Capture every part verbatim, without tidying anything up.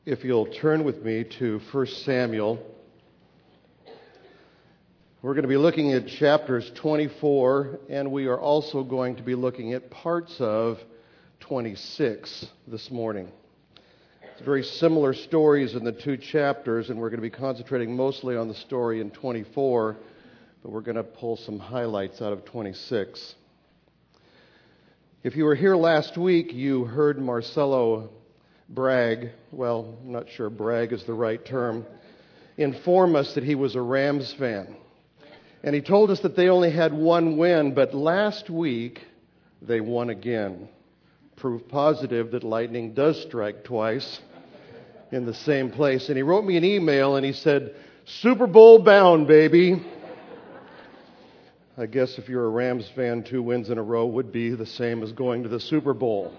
If you'll turn with me to First Samuel, we're going to be looking at chapters twenty-four, and we are also going to be looking at parts of twenty-six this morning. It's very similar stories in the two chapters, and we're going to be concentrating mostly on the story in twenty-four, but we're going to pull some highlights out of twenty-six. If you were here last week, you heard Marcelo brag, well, I'm not sure brag is the right term, inform us that he was a Rams fan. And he told us that they only had one win, but last week they won again. Proof positive that lightning does strike twice in the same place. And he wrote me an email and he said, Super Bowl bound, baby. I guess if you're a Rams fan, two wins in a row would be the same as going to the Super Bowl.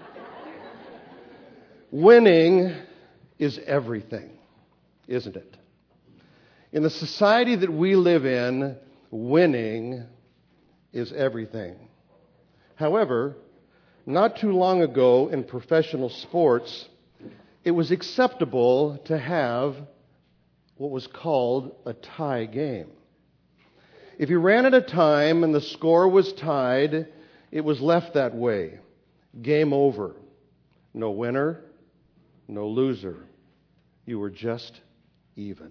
Winning is everything, isn't it? In the society that we live in, winning is everything. However, not too long ago in professional sports, it was acceptable to have what was called a tie game. If you ran at a time and the score was tied, it was left that way. Game over. No winner, no loser. You were just even.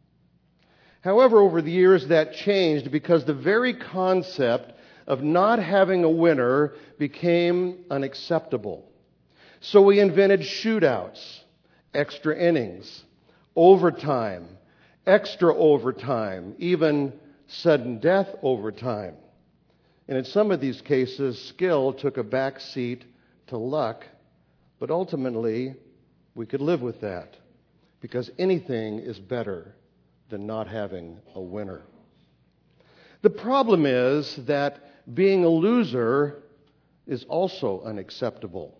However, over the years that changed because the very concept of not having a winner became unacceptable. So we invented shootouts, extra innings, overtime, extra overtime, even sudden death overtime. And in some of these cases, skill took a back seat to luck, but ultimately, we could live with that because anything is better than not having a winner. The problem is that being a loser is also unacceptable.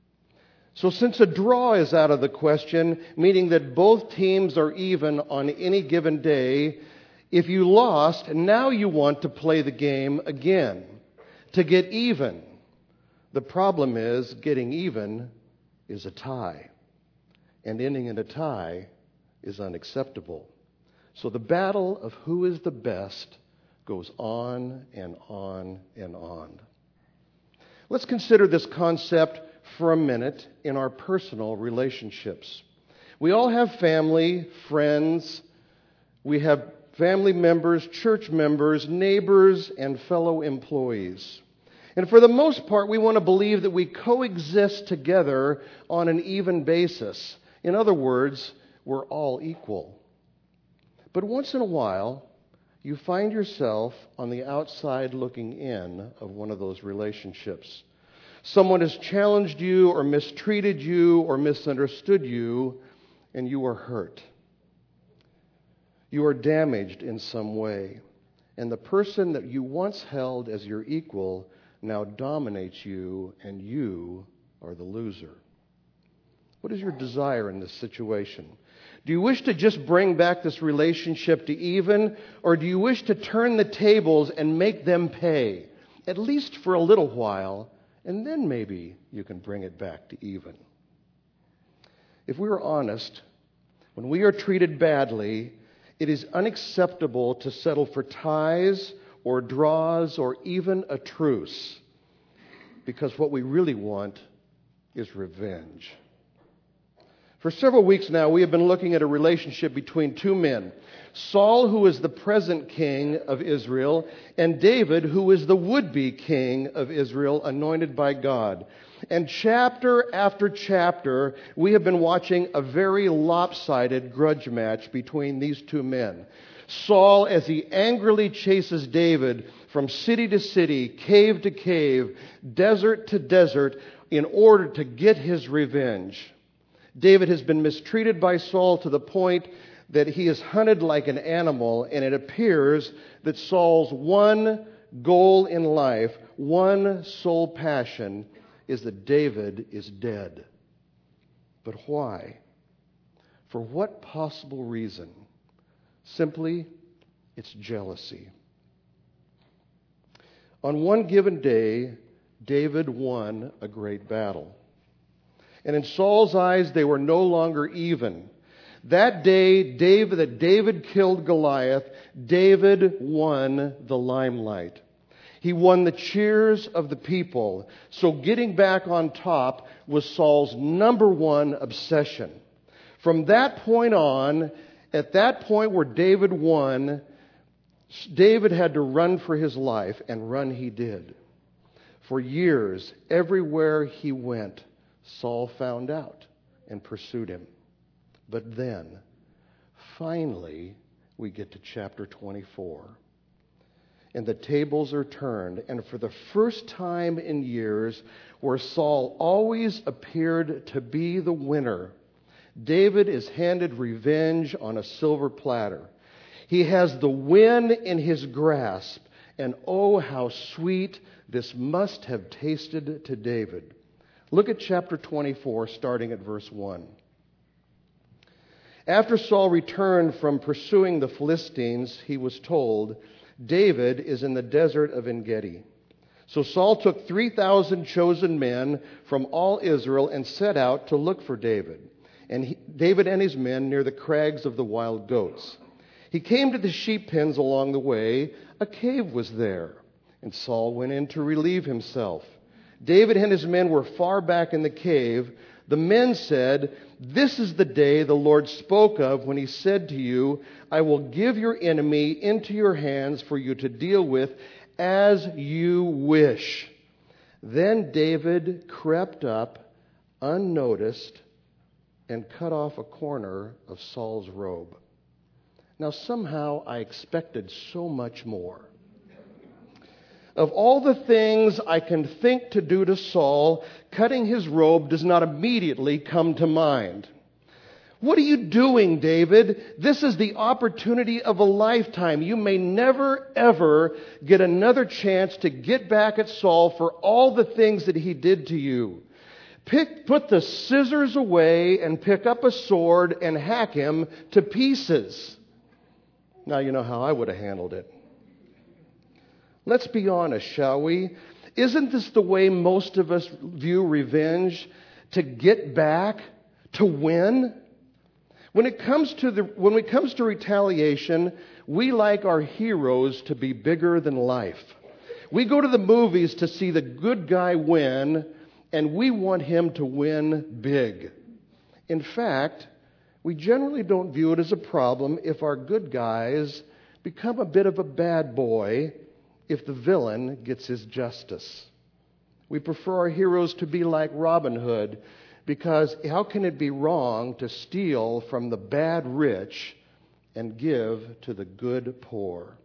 So since a draw is out of the question, meaning that both teams are even on any given day, if you lost, now you want to play the game again, to get even. The problem is getting even is a tie. And ending in a tie is unacceptable. So the battle of who is the best goes on and on and on. Let's consider this concept for a minute in our personal relationships. We all have family, friends, we have family members, church members, neighbors, and fellow employees. And for the most part, we want to believe that we coexist together on an even basis. In other words, we're all equal. But once in a while, you find yourself on the outside looking in of one of those relationships. Someone has challenged you or mistreated you or misunderstood you, and you are hurt. You are damaged in some way. And the person that you once held as your equal now dominates you, and you are the loser. What is your desire in this situation? Do you wish to just bring back this relationship to even, or do you wish to turn the tables and make them pay, at least for a little while, and then maybe you can bring it back to even? If we are honest, when we are treated badly, it is unacceptable to settle for ties or draws or even a truce, because what we really want is revenge. For several weeks now, we have been looking at a relationship between two men. Saul, who is the present king of Israel, and David, who is the would-be king of Israel, anointed by God. And chapter after chapter, we have been watching a very lopsided grudge match between these two men. Saul, as he angrily chases David from city to city, cave to cave, desert to desert, in order to get his revenge. David has been mistreated by Saul to the point that he is hunted like an animal, and it appears that Saul's one goal in life, one sole passion, is that David is dead. But why? For what possible reason? Simply, it's jealousy. On one given day, David won a great battle. and in Saul's eyes they were no longer even. That day, David, that David killed Goliath, David won the limelight. He won the cheers of the people. So getting back on top was Saul's number one obsession. From that point on, at that point where David won, David had to run for his life, and run he did. For years, everywhere he went, Saul found out and pursued him. But then, finally, we get to chapter twenty-four. And the tables are turned, and for the first time in years, where Saul always appeared to be the winner, David is handed revenge on a silver platter. He has the win in his grasp, and oh, how sweet this must have tasted to David. Look at chapter twenty-four, starting at verse one. After Saul returned from pursuing the Philistines, he was told, David is in the desert of En-Gedi. So Saul took three thousand chosen men from all Israel and set out to look for David. And he, David and his men near the crags of the wild goats. He came to the sheep pens along the way. A cave was there, and Saul went in to relieve himself. David and his men were far back in the cave. The men said, This is the day the Lord spoke of when he said to you, I will give your enemy into your hands for you to deal with as you wish. Then David crept up unnoticed and cut off a corner of Saul's robe. Now somehow I expected so much more. Of all the things I can think to do to Saul, cutting his robe does not immediately come to mind. What are you doing, David? This is the opportunity of a lifetime. You may never, ever get another chance to get back at Saul for all the things that he did to you. Pick, put the scissors away and pick up a sword and hack him to pieces. Now you know how I would have handled it. Let's be honest, shall we? Isn't this the way most of us view revenge? To get back? To win? When it comes to the, when it comes to retaliation, we like our heroes to be bigger than life. We go to the movies to see the good guy win, and we want him to win big. In fact, we generally don't view it as a problem if our good guys become a bit of a bad boy if the villain gets his justice. We prefer our heroes to be like Robin Hood, because how can it be wrong to steal from the bad rich and give to the good poor?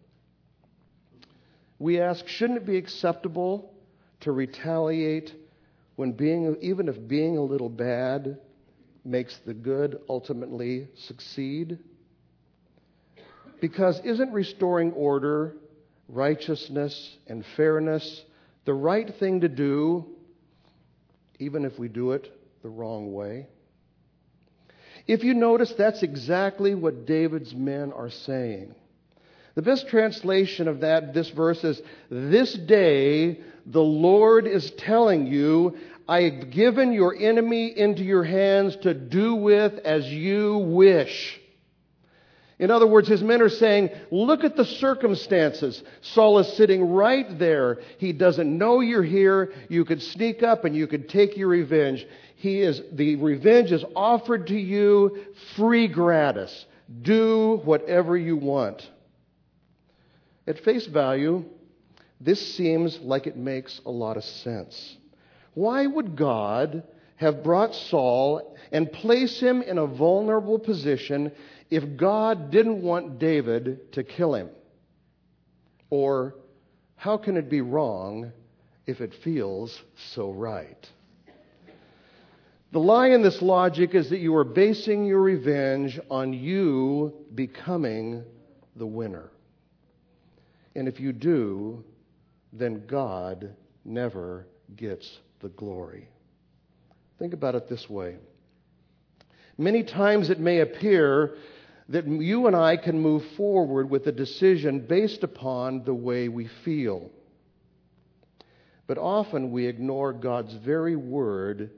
We ask, shouldn't it be acceptable to retaliate when being, even if being a little bad makes the good ultimately succeed? Because isn't restoring order, righteousness, and fairness the right thing to do, even if we do it the wrong way? If you notice, that's exactly what David's men are saying. The best translation of that, this verse is, this day the Lord is telling you, I have given your enemy into your hands to do with as you wish. In other words, his men are saying, look at the circumstances. Saul is sitting right there. He doesn't know you're here. You could sneak up and you could take your revenge. He is, the revenge is offered to you free gratis. Do whatever you want. At face value, this seems like it makes a lot of sense. Why would God have brought Saul and place him in a vulnerable position if God didn't want David to kill him? Or how can it be wrong if it feels so right? The lie in this logic is that you are basing your revenge on you becoming the winner. And if you do, then God never gets the glory. Think about it this way. Many times it may appear that you and I can move forward with a decision based upon the way we feel. But often we ignore God's very word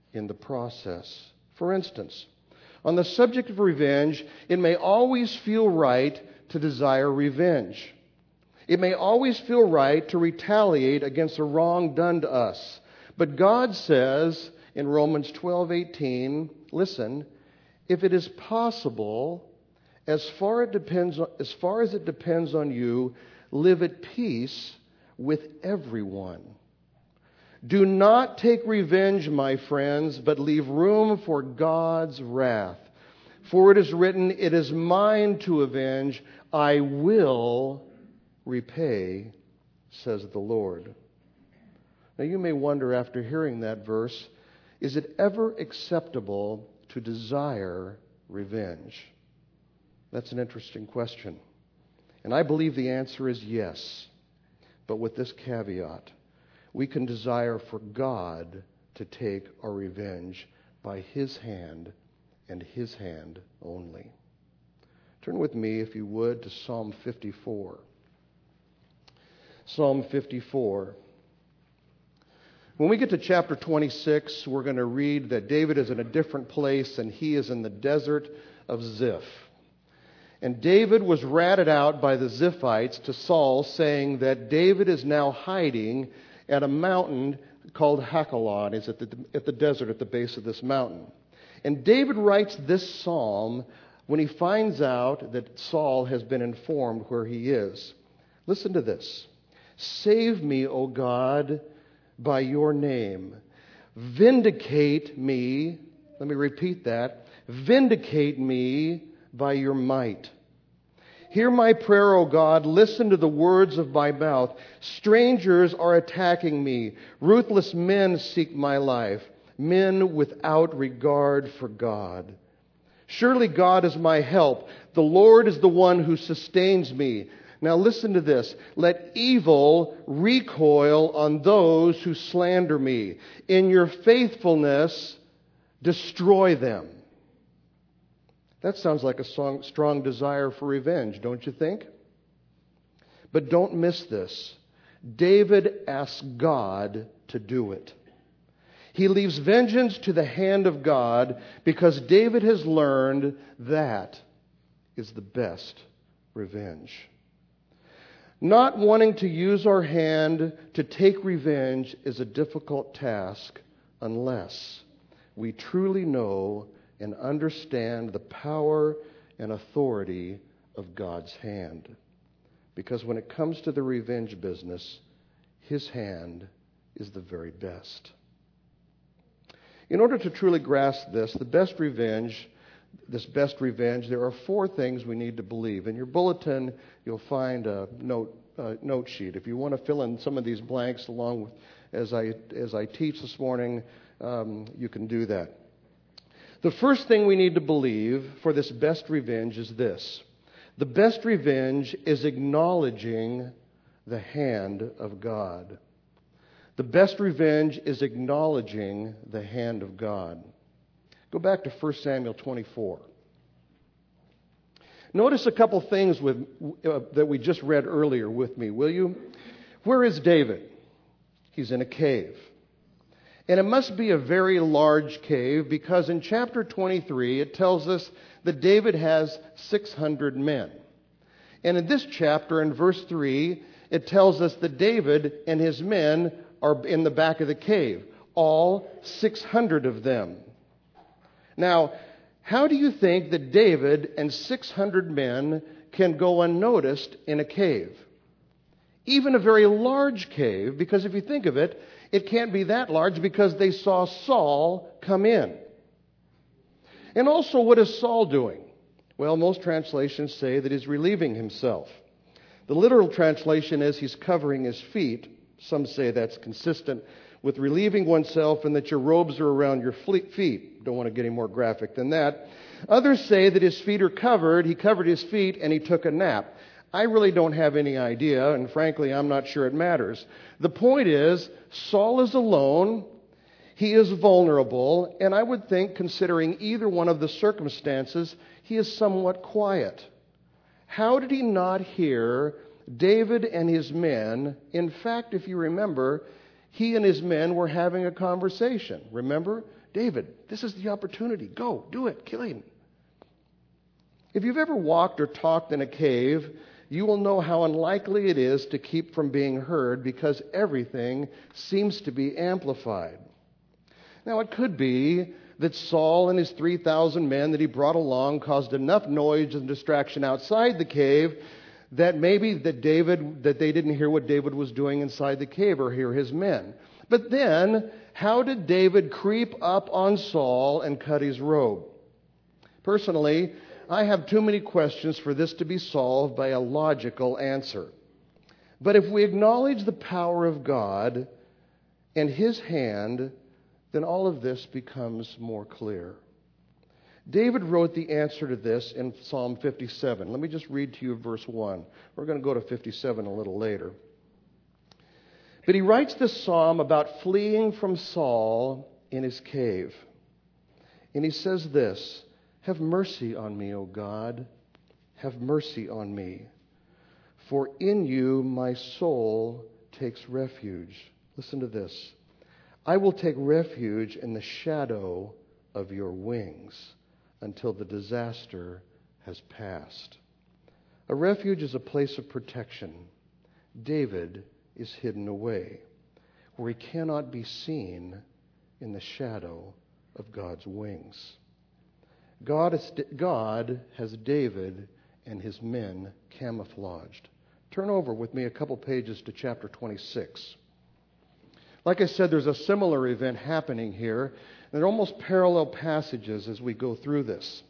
in the process. For instance, on the subject of revenge, it may always feel right to desire revenge. It may always feel right to retaliate against a wrong done to us. But God says in Romans twelve eighteen, listen, if it is possible, as far, it depends, as far as it depends on you, live at peace with everyone. Do not take revenge, my friends, but leave room for God's wrath. For it is written, it is mine to avenge, I will repay, says the Lord. Now you may wonder after hearing that verse, is it ever acceptable to desire revenge? That's an interesting question. And I believe the answer is yes. But with this caveat, we can desire for God to take our revenge by His hand and His hand only. Turn with me, if you would, to Psalm fifty-four. Psalm fifty-four. When we get to chapter twenty-six, we're going to read that David is in a different place and he is in the desert of Ziph. And David was ratted out by the Ziphites to Saul, saying that David is now hiding at a mountain called Hakalon. It's at the, at the desert at the base of this mountain. And David writes this psalm when he finds out that Saul has been informed where he is. Listen to this. Save me, O God, by your name. Vindicate me. Let me repeat that. Vindicate me by your might. Hear my prayer, O God. Listen to the words of my mouth. Strangers are attacking me. Ruthless men seek my life. Men without regard for God. Surely God is my help. The Lord is the one who sustains me. Now listen to this. Let evil recoil on those who slander me. In your faithfulness, destroy them. That sounds like a song, strong desire for revenge, don't you think? But don't miss this. David asks God to do it. He leaves vengeance to the hand of God because David has learned that is the best revenge. Not wanting to use our hand to take revenge is a difficult task unless we truly know and understand the power and authority of God's hand. Because when it comes to the revenge business, His hand is the very best. In order to truly grasp this, the best revenge, this best revenge, there are four things we need to believe. In your bulletin, you'll find a note uh, note sheet. If you want to fill in some of these blanks along with as I as I teach this morning, um, you can do that. The first thing we need to believe for this best revenge is this. The best revenge is acknowledging the hand of God. The best revenge is acknowledging the hand of God. Go back to First Samuel twenty-four. Notice a couple things with, uh, that we just read earlier with me, will you? Where is David? He's in a cave. And it must be a very large cave because in chapter twenty-three it tells us that David has six hundred men. And in this chapter, in verse three, it tells us that David and his men are in the back of the cave, all six hundred of them. Now, how do you think that David and six hundred men can go unnoticed in a cave? Even a very large cave, because if you think of it, it can't be that large because they saw Saul come in. And also, what is Saul doing? Well, most translations say that he's relieving himself. The literal translation is he's covering his feet. Some say that's consistent with relieving oneself and that your robes are around your feet. Don't want to get any more graphic than that. Others say that his feet are covered. He covered his feet and he took a nap. I really don't have any idea, and frankly, I'm not sure it matters. The point is, Saul is alone, he is vulnerable, and I would think, considering either one of the circumstances, he is somewhat quiet. How did he not hear David and his men? In fact, if you remember, he and his men were having a conversation. Remember? David, this is the opportunity. Go, do it, kill him. If you've ever walked or talked in a cave, you will know how unlikely it is to keep from being heard because everything seems to be amplified. Now, it could be that Saul and his three thousand men that he brought along caused enough noise and distraction outside the cave that maybe that David, that they didn't hear what David was doing inside the cave or hear his men. But then, how did David creep up on Saul and cut his robe? Personally, I have too many questions for this to be solved by a logical answer. But if we acknowledge the power of God and His hand, then all of this becomes more clear. David wrote the answer to this in Psalm fifty-seven. Let me just read to you verse one. We're going to go to fifty-seven a little later. But he writes this psalm about fleeing from Saul in his cave. And he says this, "Have mercy on me, O God, have mercy on me. For in you my soul takes refuge." Listen to this. "I will take refuge in the shadow of your wings until the disaster has passed." A refuge is a place of protection. David is hidden away, where he cannot be seen in the shadow of God's wings. God, is, God has David and his men camouflaged. Turn over with me a couple pages to chapter twenty-six. Like I said, there's a similar event happening here, and they're almost parallel passages as we go through this.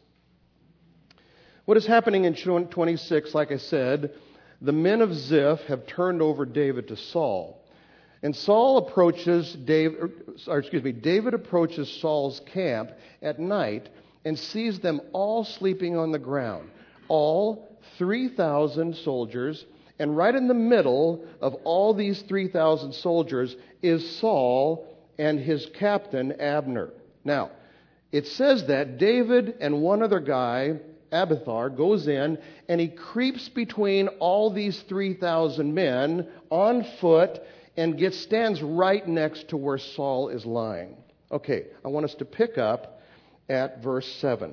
What is happening in twenty-six, like I said, the men of Ziph have turned over David to Saul. And Saul approaches David, or excuse me, David approaches Saul's camp at night and sees them all sleeping on the ground. All three thousand soldiers, and right in the middle of all these three thousand soldiers is Saul and his captain Abner. Now, it says that David and one other guy, Abiathar, goes in and he creeps between all these three thousand men on foot and gets stands right next to where Saul is lying. Okay, I want us to pick up at verse seven.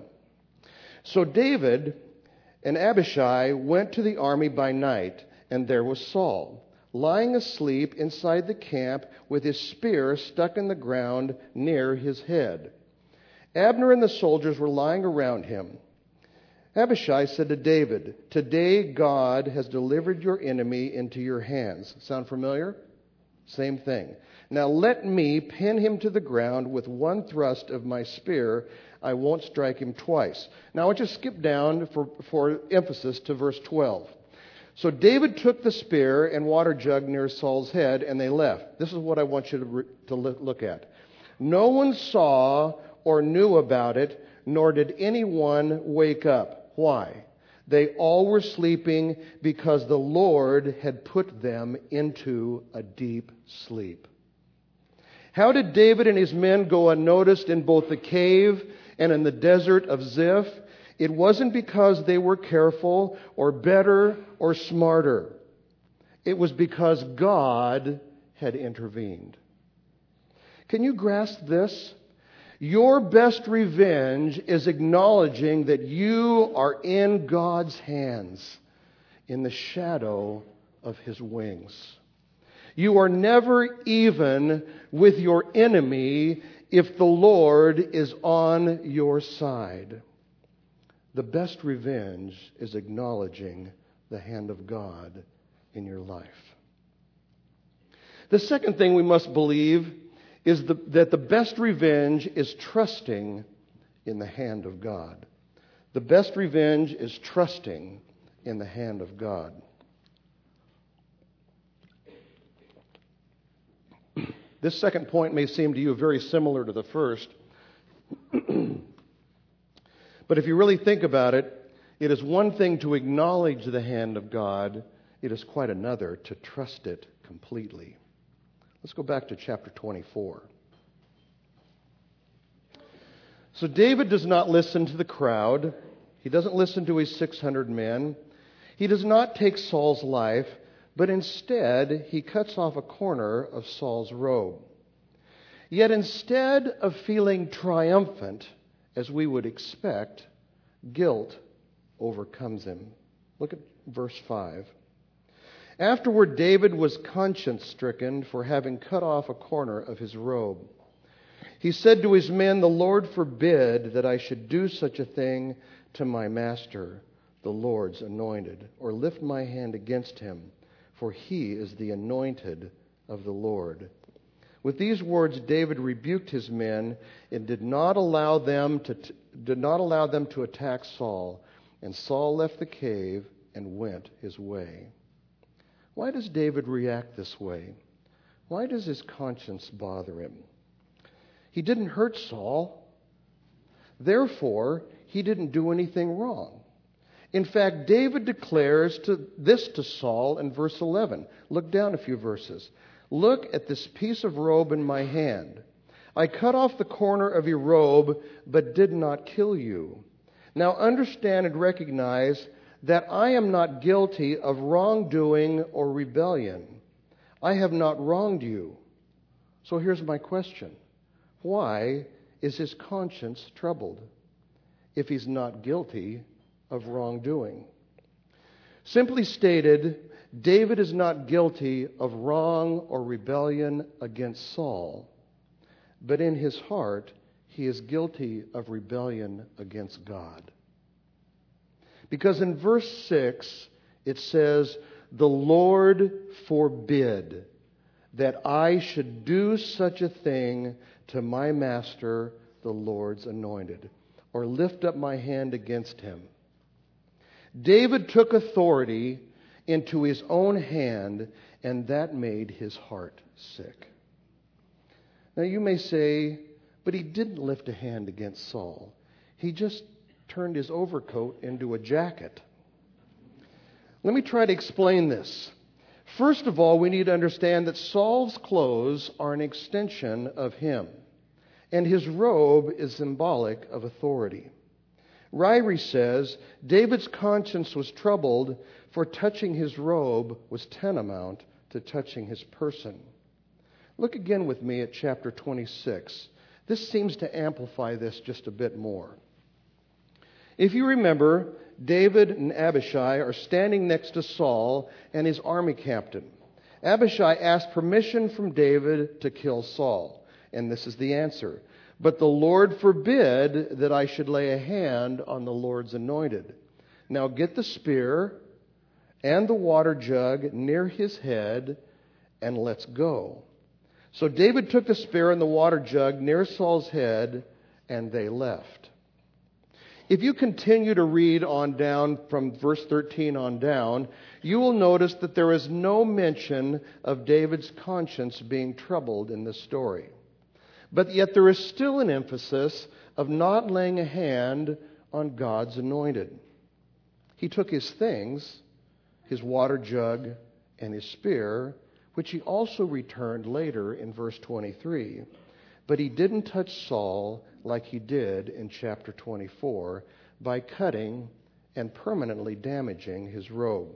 "So David and Abishai went to the army by night, and there was Saul, lying asleep inside the camp with his spear stuck in the ground near his head. Abner and the soldiers were lying around him. Abishai said to David, 'Today God has delivered your enemy into your hands.'" Sound familiar? Same thing. "Now let me pin him to the ground with one thrust of my spear. I won't strike him twice." Now I want you to skip down for, for emphasis to verse twelve. "So David took the spear and water jug near Saul's head, and they left." This is what I want you to, re, to look at. "No one saw or knew about it, nor did anyone wake up." Why? "They all were sleeping because the Lord had put them into a deep sleep." How did David and his men go unnoticed in both the cave and in the desert of Ziph? It wasn't because they were careful or better or smarter. It was because God had intervened. Can you grasp this? Your best revenge is acknowledging that you are in God's hands, in the shadow of His wings. You are never even with your enemy if the Lord is on your side. The best revenge is acknowledging the hand of God in your life. The second thing we must believe is the, that the best revenge is trusting in the hand of God. The best revenge is trusting in the hand of God. This second point may seem to you very similar to the first. But if you really think about it, it is one thing to acknowledge the hand of God. It is quite another to trust it completely. Let's go back to chapter twenty-four. So David does not listen to the crowd. He doesn't listen to his six hundred men. He does not take Saul's life, but instead he cuts off a corner of Saul's robe. Yet instead of feeling triumphant, as we would expect, guilt overcomes him. Look at verse five. Afterward, David was conscience-stricken for having cut off a corner of his robe. He said to his men, "The Lord forbid that I should do such a thing to my master, the Lord's anointed, or lift my hand against him, for he is the anointed of the Lord." With these words, David rebuked his men and did not allow them to did not allow them to attack Saul. And Saul left the cave and went his way. Why does David react this way? Why does his conscience bother him? He didn't hurt Saul. Therefore, he didn't do anything wrong. In fact, David declares to this to Saul in verse eleven. Look down a few verses. "Look at this piece of robe in my hand. I cut off the corner of your robe, but did not kill you. Now understand and recognize that I am not guilty of wrongdoing or rebellion. I have not wronged you." So here's my question. Why is his conscience troubled if he's not guilty of wrongdoing? Simply stated, David is not guilty of wrong or rebellion against Saul, but in his heart, he is guilty of rebellion against God. Because in verse six, it says, "The Lord forbid that I should do such a thing to my master, the Lord's anointed, or lift up my hand against him." David took authority into his own hand, and that made his heart sick. Now you may say, but he didn't lift a hand against Saul. He just turned his overcoat into a jacket. Let me try to explain this. First of all, we need to understand that Saul's clothes are an extension of him, and his robe is symbolic of authority. Ryrie says, David's conscience was troubled, for touching his robe was tantamount to touching his person. Look again with me at chapter twenty-six. This seems to amplify this just a bit more. If you remember, David and Abishai are standing next to Saul and his army captain. Abishai asked permission from David to kill Saul, and this is the answer. "But the Lord forbid that I should lay a hand on the Lord's anointed. Now get the spear and the water jug near his head, and let's go." So David took the spear and the water jug near Saul's head, and they left. If you continue to read on down from verse thirteen on down, you will notice that there is no mention of David's conscience being troubled in this story. But yet there is still an emphasis of not laying a hand on God's anointed. He took his things, his water jug and his spear, which he also returned later in verse twenty-three. But he didn't touch Saul like he did in chapter twenty-four by cutting and permanently damaging his robe.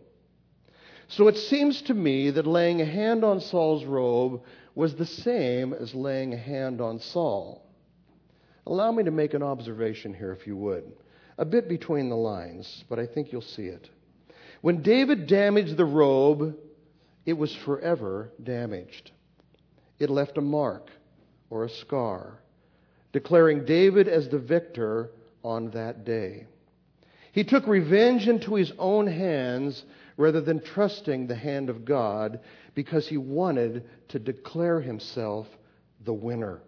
So it seems to me that laying a hand on Saul's robe was the same as laying a hand on Saul. Allow me to make an observation here, if you would. A bit between the lines, but I think you'll see it. When David damaged the robe, it was forever damaged. It left a mark or a scar, declaring David as the victor on that day. He took revenge into his own hands rather than trusting the hand of God, because he wanted to declare himself the winner.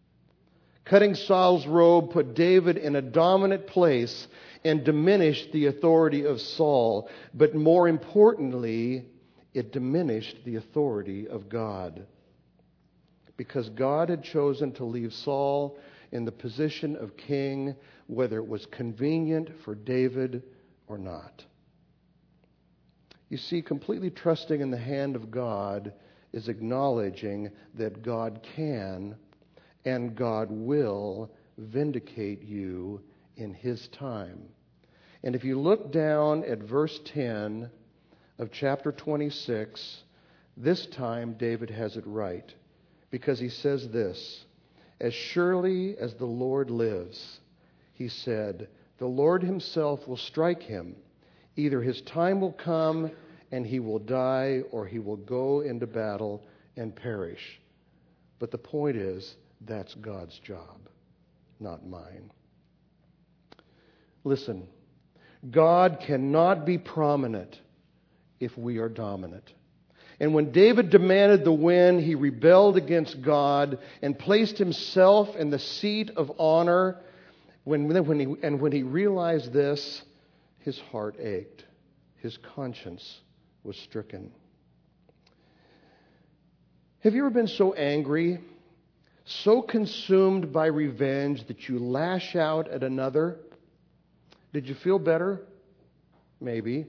Cutting Saul's robe put David in a dominant place and diminished the authority of Saul. But more importantly, it diminished the authority of God, because God had chosen to leave Saul in the position of king, whether it was convenient for David or not. You see, completely trusting in the hand of God is acknowledging that God can and God will vindicate you in His time. And if you look down at verse ten of chapter twenty-six, this time David has it right, because he says this: As surely as the Lord lives, he said, the Lord himself will strike him. Either his time will come and he will die, or he will go into battle and perish. But the point is, that's God's job, not mine. Listen, God cannot be prominent if we are dominant. And when David demanded the win, he rebelled against God and placed himself in the seat of honor. When, when he, and when he realized this, his heart ached. His conscience was stricken. Have you ever been so angry, so consumed by revenge that you lash out at another? Did you feel better? Maybe.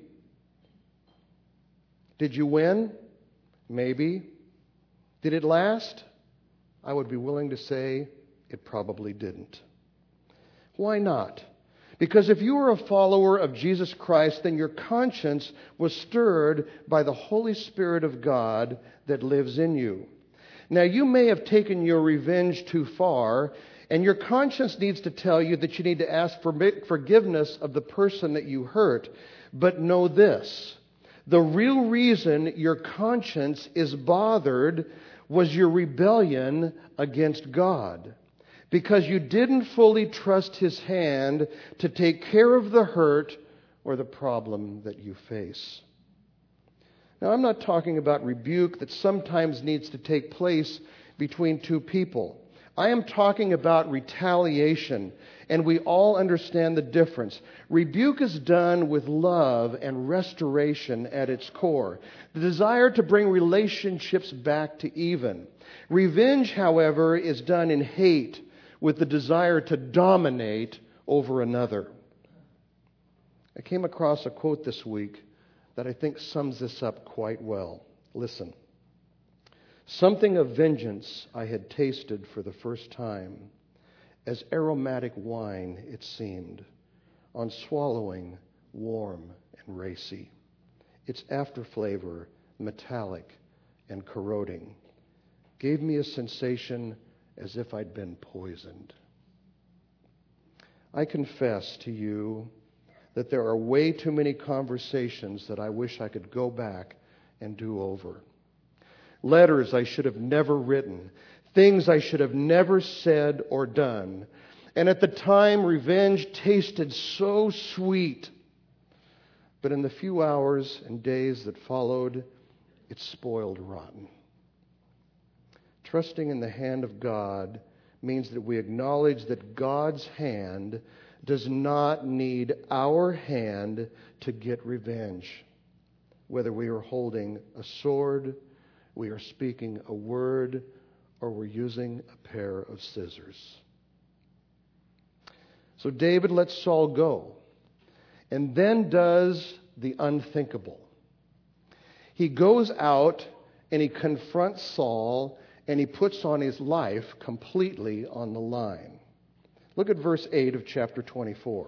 Did you win? Maybe. Did it last? I would be willing to say it probably didn't. Why not? Because if you are a follower of Jesus Christ, then your conscience was stirred by the Holy Spirit of God that lives in you. Now, you may have taken your revenge too far, and your conscience needs to tell you that you need to ask for forgiveness of the person that you hurt. But know this. The real reason your conscience is bothered was your rebellion against God, because you didn't fully trust His hand to take care of the hurt or the problem that you face. Now, I'm not talking about rebuke that sometimes needs to take place between two people. I am talking about retaliation, and we all understand the difference. Rebuke is done with love and restoration at its core, the desire to bring relationships back to even. Revenge, however, is done in hate, with the desire to dominate over another. I came across a quote this week that I think sums this up quite well. Listen. Something of vengeance I had tasted for the first time, as aromatic wine it seemed, on swallowing, warm and racy. Its afterflavor, metallic and corroding, gave me a sensation as if I'd been poisoned. I confess to you that there are way too many conversations that I wish I could go back and do over. Letters I should have never written, things I should have never said or done. And at the time, revenge tasted so sweet. But in the few hours and days that followed, it spoiled rotten. Trusting in the hand of God means that we acknowledge that God's hand does not need our hand to get revenge. Whether we are holding a sword, we are speaking a word, or we're using a pair of scissors. So David lets Saul go, and then does the unthinkable. He goes out and he confronts Saul, and he puts on his life completely on the line. Look at verse eight of chapter twenty-four.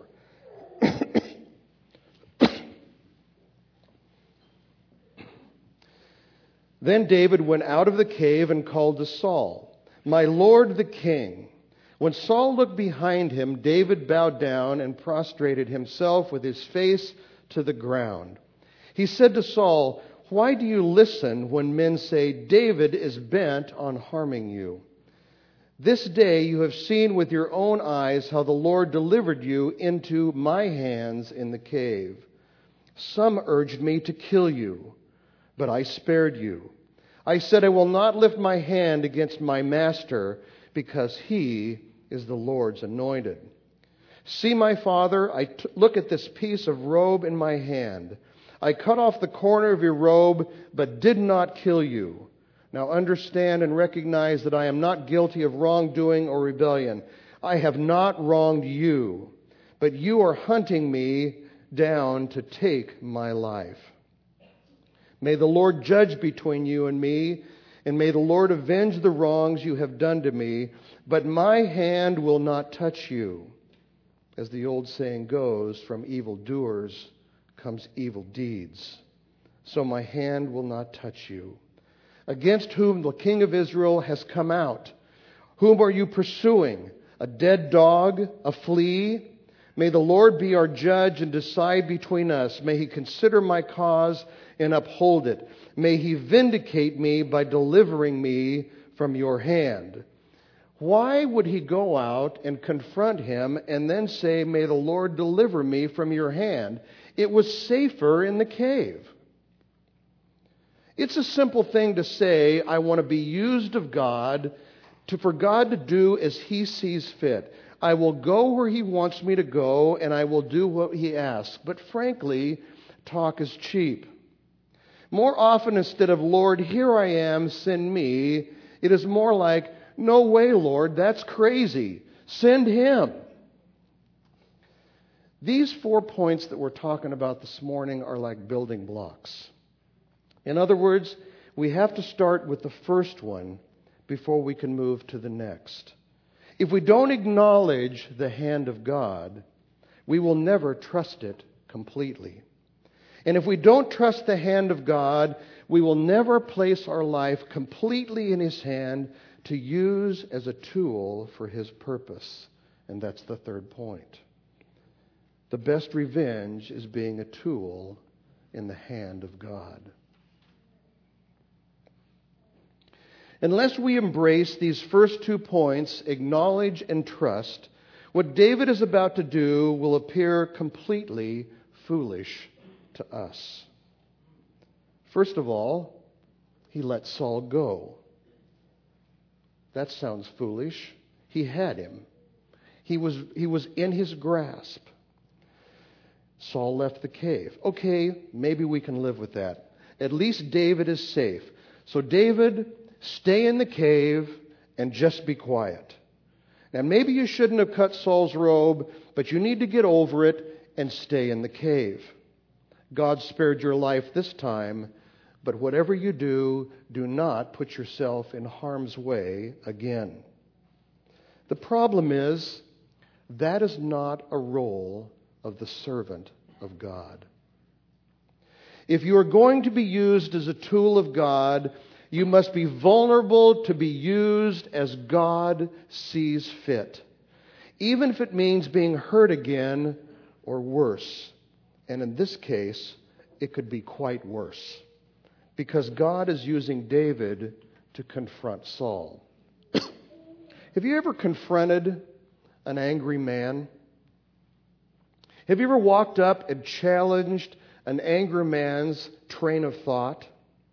Then David went out of the cave and called to Saul, "My lord the king." When Saul looked behind him, David bowed down and prostrated himself with his face to the ground. He said to Saul, "Why do you listen when men say, 'David is bent on harming you'? This day you have seen with your own eyes how the Lord delivered you into my hands in the cave. Some urged me to kill you, but I spared you. I said, I will not lift my hand against my master, because he is the Lord's anointed. See, my father, I t- look at this piece of robe in my hand. I cut off the corner of your robe, but did not kill you. Now understand and recognize that I am not guilty of wrongdoing or rebellion. I have not wronged you, but you are hunting me down to take my life. May the Lord judge between you and me, and may the Lord avenge the wrongs you have done to me, but my hand will not touch you. As the old saying goes, from evildoers comes evil deeds. So my hand will not touch you. Against whom the king of Israel has come out, Whom are you pursuing? A dead dog? A flea? May the Lord be our judge and decide between us. May He consider my cause and uphold it. May He vindicate me by delivering me from your hand. Why would he go out and confront him and then say, may the Lord deliver me from your hand? It was safer in the cave. It's a simple thing to say, I want to be used of God, to, for God to do as He sees fit. I will go where He wants me to go, and I will do what He asks. But frankly, talk is cheap. More often, instead of, Lord, here I am, send me, it is more like, no way, Lord, that's crazy. Send Him. These four points that we're talking about this morning are like building blocks. In other words, we have to start with the first one before we can move to the next. If we don't acknowledge the hand of God, we will never trust it completely. And if we don't trust the hand of God, we will never place our life completely in His hand to use as a tool for His purpose. And that's the third point. The best revenge is being a tool in the hand of God. Unless we embrace these first two points, acknowledge and trust, what David is about to do will appear completely foolish to us. First of all, he let Saul go. That sounds foolish. He had him. He was, he was in his grasp. Saul left the cave. Okay, maybe we can live with that. At least David is safe. So David, stay in the cave and just be quiet. Now maybe you shouldn't have cut Saul's robe, but you need to get over it and stay in the cave. God spared your life this time, but whatever you do, do not put yourself in harm's way again. The problem is, that is not a role of the servant of God. If you are going to be used as a tool of God, you must be vulnerable to be used as God sees fit, even if it means being hurt again or worse. And in this case, it could be quite worse, because God is using David to confront Saul. Have you ever confronted an angry man? Have you ever walked up and challenged an angry man's train of thought?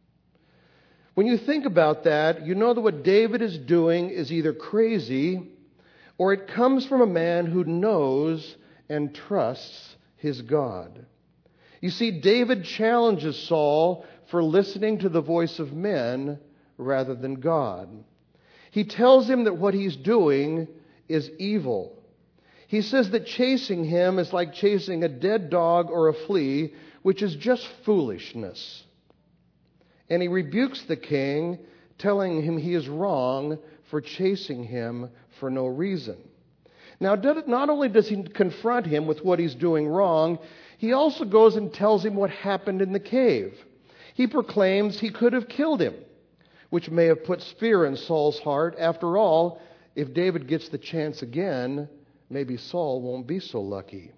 When you think about that, you know that what David is doing is either crazy or it comes from a man who knows and trusts his God. You see, David challenges Saul for listening to the voice of men rather than God. He tells him that what he's doing is evil. He says that chasing him is like chasing a dead dog or a flea, which is just foolishness. And he rebukes the king, telling him he is wrong for chasing him for no reason. Now, not only does he confront him with what he's doing wrong, he also goes and tells him what happened in the cave. He proclaims he could have killed him, which may have put fear in Saul's heart. After all, if David gets the chance again, maybe Saul won't be so lucky.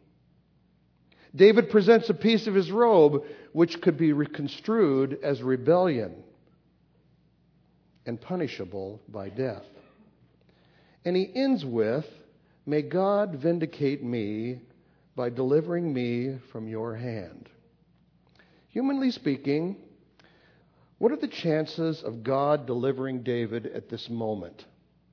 David presents a piece of his robe, which could be reconstrued as rebellion and punishable by death. And he ends with, may God vindicate me by delivering me from your hand. Humanly speaking, what are the chances of God delivering David at this moment?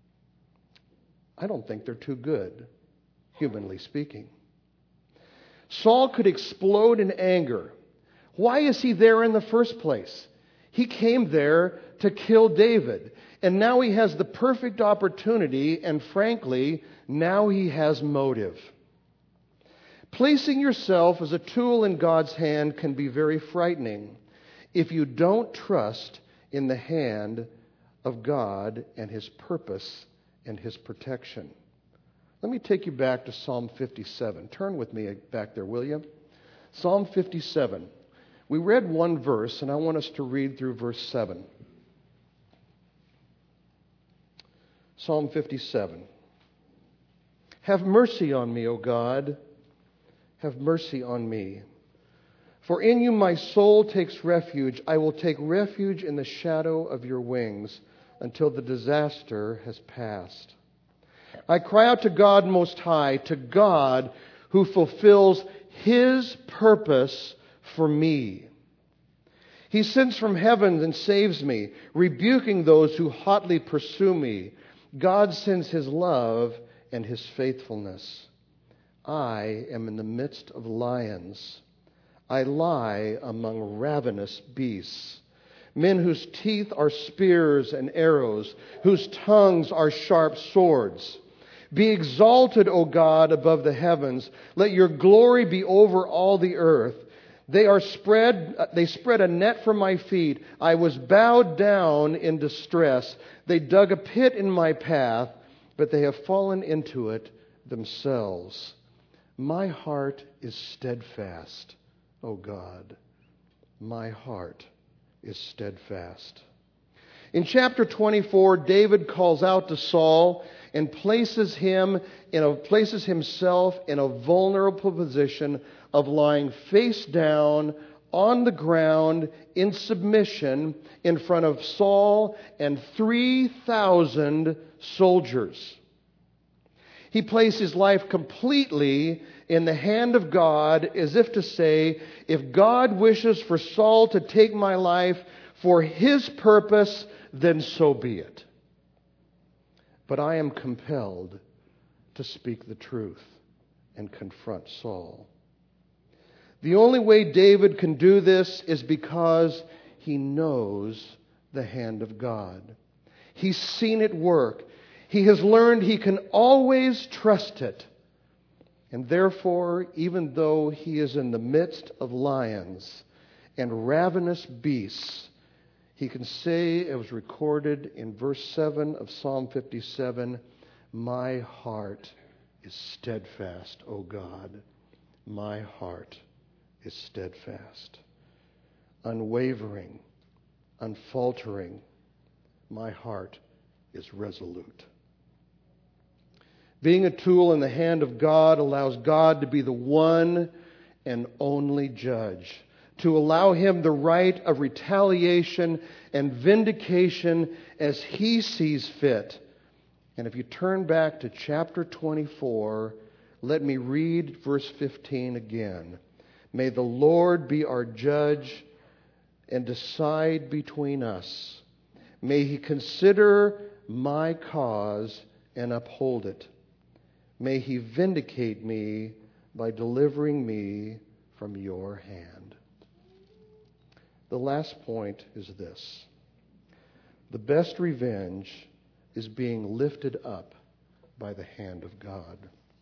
I don't think they're too good, humanly speaking. Saul could explode in anger. Why is he there in the first place? He came there to kill David. And now he has the perfect opportunity, and frankly, now he has motive. Placing yourself as a tool in God's hand can be very frightening if you don't trust in the hand of God and His purpose and His protection. Let me take you back to Psalm fifty-seven. Turn with me back there, will you? Psalm fifty-seven. We read one verse, and I want us to read through verse seven. Psalm fifty-seven. Have mercy on me, O God. Have mercy on me. For in you my soul takes refuge. I will take refuge in the shadow of your wings until the disaster has passed. I cry out to God Most High, to God who fulfills His purpose for me. He sends from heaven and saves me, rebuking those who hotly pursue me. God sends His love and His faithfulness. I am in the midst of lions. I lie among ravenous beasts, men whose teeth are spears and arrows, whose tongues are sharp swords. Be exalted, O God, above the heavens. Let your glory be over all the earth. They are spread, they spread a net for my feet. I was bowed down in distress. They dug a pit in my path, but they have fallen into it themselves. My heart is steadfast, O God. My heart is steadfast. In chapter twenty-four, David calls out to Saul and places him in a, places himself in a vulnerable position of lying face down on the ground in submission in front of Saul and three thousand soldiers. He placed his life completely in the hand of God, as if to say, if God wishes for Saul to take my life for His purpose, then so be it. But I am compelled to speak the truth and confront Saul. The only way David can do this is because he knows the hand of God. He's seen it work. He has learned he can always trust it. And therefore, even though he is in the midst of lions and ravenous beasts, he can say, as recorded in verse seven of Psalm fifty-seven, my heart is steadfast, O God. My heart is steadfast. Unwavering, unfaltering, my heart is resolute. Being a tool in the hand of God allows God to be the one and only judge, to allow Him the right of retaliation and vindication as He sees fit. And if you turn back to chapter twenty-four, let me read verse fifteen again. May the Lord be our judge and decide between us. May He consider my cause and uphold it. May He vindicate me by delivering me from your hand. The last point is this. The best revenge is being lifted up by the hand of God.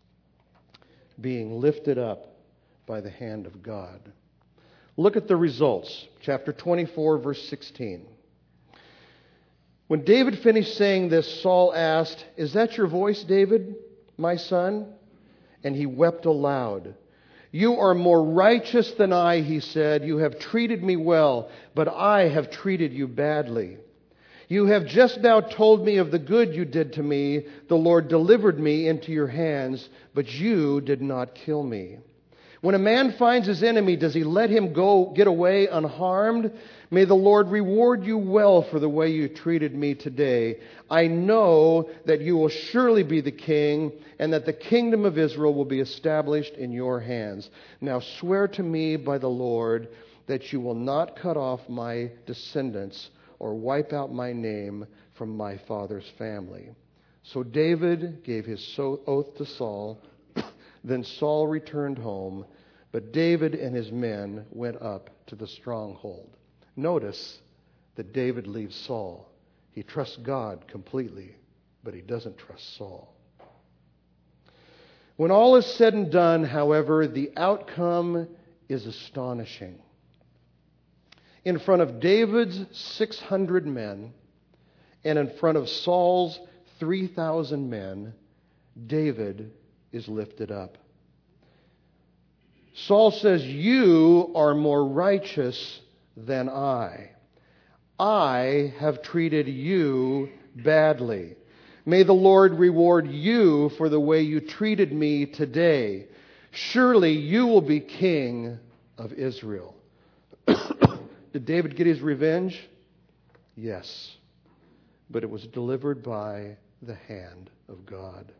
Being lifted up by the hand of God. Look at the results. Chapter twenty-four, verse sixteen. When David finished saying this, Saul asked, "Is that your voice, David, my son?" And he wept aloud. "You are more righteous than I," he said. "You have treated me well, but I have treated you badly. You have just now told me of the good you did to me. The Lord delivered me into your hands, but you did not kill me. When a man finds his enemy, does he let him go get away unharmed? May the Lord reward you well for the way you treated me today. I know that you will surely be the king, and that the kingdom of Israel will be established in your hands. Now swear to me by the Lord that you will not cut off my descendants or wipe out my name from my father's family." So David gave his oath to Saul. Then Saul returned home, but David and his men went up to the stronghold. Notice that David leaves Saul. He trusts God completely, but he doesn't trust Saul. When all is said and done, however, the outcome is astonishing. In front of David's six hundred men and in front of Saul's three thousand men, David is lifted up. Saul says, "You are more righteous than I. I have treated you badly. May the Lord reward you for the way you treated me today. Surely you will be king of Israel." Did David get his revenge? Yes. But it was delivered by the hand of God.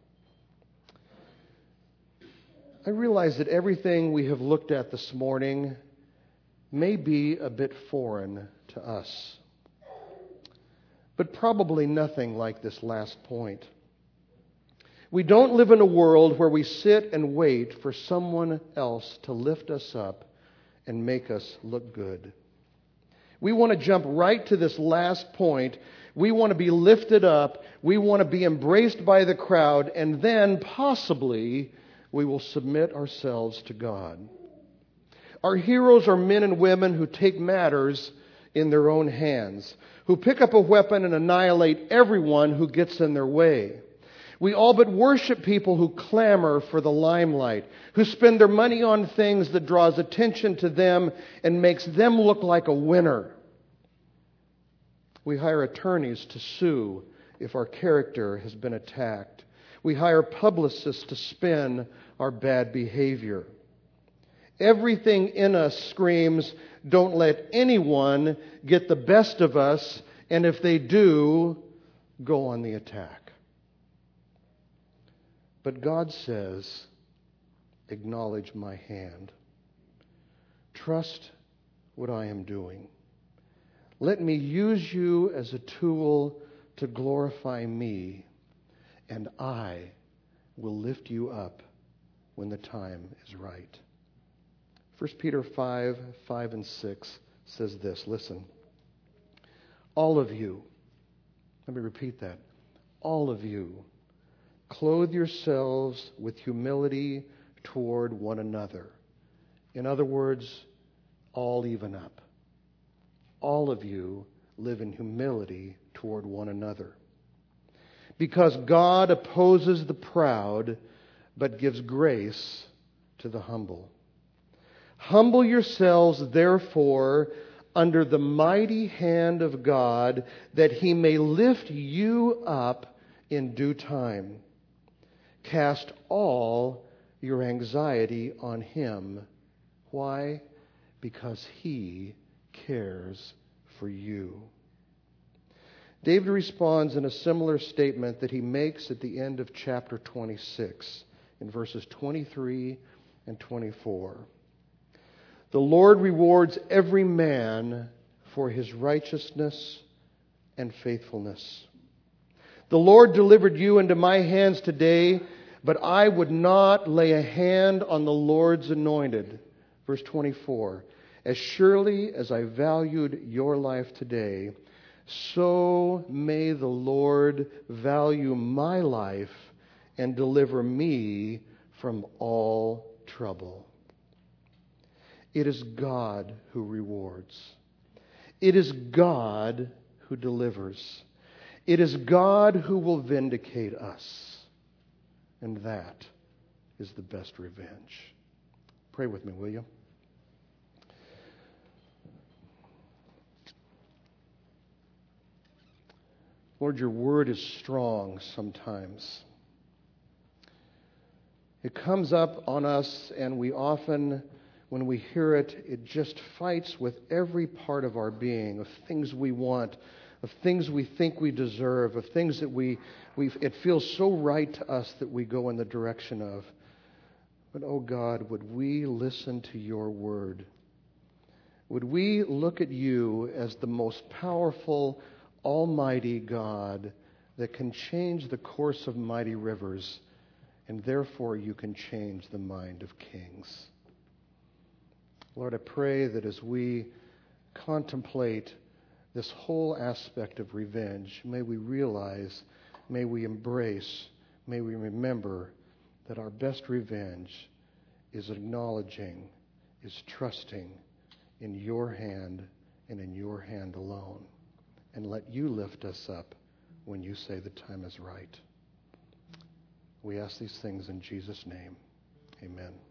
I realize that everything we have looked at this morning may be a bit foreign to us, but probably nothing like this last point. We don't live in a world where we sit and wait for someone else to lift us up and make us look good. We want to jump right to this last point. We want to be lifted up. We want to be embraced by the crowd, and then possibly we will submit ourselves to God. Our heroes are men and women who take matters in their own hands, who pick up a weapon and annihilate everyone who gets in their way. We all but worship people who clamor for the limelight, who spend their money on things that draws attention to them and makes them look like a winner. We hire attorneys to sue if our character has been attacked. We hire publicists to spin our bad behavior. Everything in us screams, "Don't let anyone get the best of us," and if they do, go on the attack. But God says, "Acknowledge my hand. Trust what I am doing. Let me use you as a tool to glorify me, and I will lift you up when the time is right." First Peter five, five and six says this. Listen. All of you, let me repeat that. All of you, clothe yourselves with humility toward one another. In other words, all even up. All of you live in humility toward one another. Because God opposes the proud, but gives grace to the humble. Humble yourselves, therefore, under the mighty hand of God, that He may lift you up in due time. Cast all your anxiety on Him. Why? Because He cares for you. David responds in a similar statement that he makes at the end of chapter twenty-six, in verses twenty-three and twenty-four. The Lord rewards every man for his righteousness and faithfulness. The Lord delivered you into my hands today, but I would not lay a hand on the Lord's anointed. Verse twenty-four. As surely as I valued your life today, so may the Lord value my life and deliver me from all trouble. It is God who rewards. It is God who delivers. It is God who will vindicate us. And that is the best revenge. Pray with me, will you? Lord, your word is strong sometimes. It comes up on us, and we often, when we hear it, it just fights with every part of our being, of things we want, of things we think we deserve, of things that we, we it feels so right to us that we go in the direction of. But, oh God, would we listen to your word? Would we look at you as the most powerful, almighty God that can change the course of mighty rivers, and therefore you can change the mind of kings. Lord, I pray that as we contemplate this whole aspect of revenge, may we realize, may we embrace, may we remember that our best revenge is acknowledging, is trusting in your hand and in your hand alone. And let you lift us up when you say the time is right. We ask these things in Jesus' name. Amen.